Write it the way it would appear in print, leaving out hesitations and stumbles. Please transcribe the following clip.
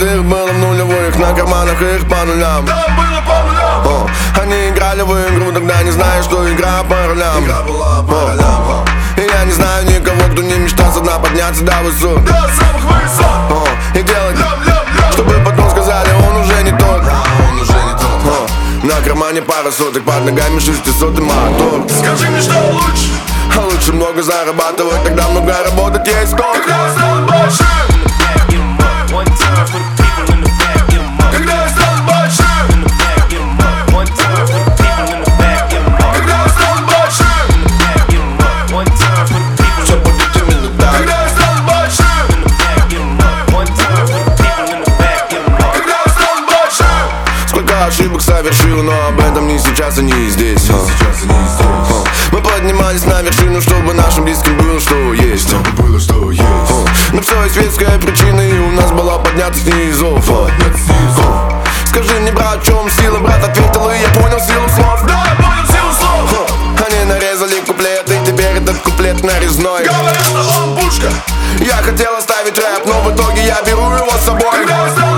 их было в нулевых, на карманах их по нулям. Да, было по нулям. Они играли в игру, тогда не знаю, что игра по ролям. Игра была по ролям. И я не знаю никого, кто не мечтал со дна подняться до высот. До самых высот. И делать, Лям-лям-лям. чтобы потом сказали, он уже не тот. Он уже не тот. На кармане пара соток, под ногами 600-й мотор. Скажи мне, что лучше? А лучше много зарабатывать, тогда много работать есть толк. Когда я стану большим. Когда я стану большим. Когда я стану большим. Все будет именно так. Когда я стану большим. Когда я стану большим. Сколько ошибок совершил, но об этом не сейчас и не здесь. Мы поднимались на вершину, чтобы нашим близким было что есть. Было что есть. Но все есть веская причина, и у нас была подняться снизу. Скажи мне, брат, в чем сила? Брат ответил, и я понял силу слов. Да, я понял силу слов. Они нарезали куплет, и теперь этот куплет нарезной. Говорят, что он пушка. Я хотел оставить рэп, но в итоге я беру его с собой. Когда я стану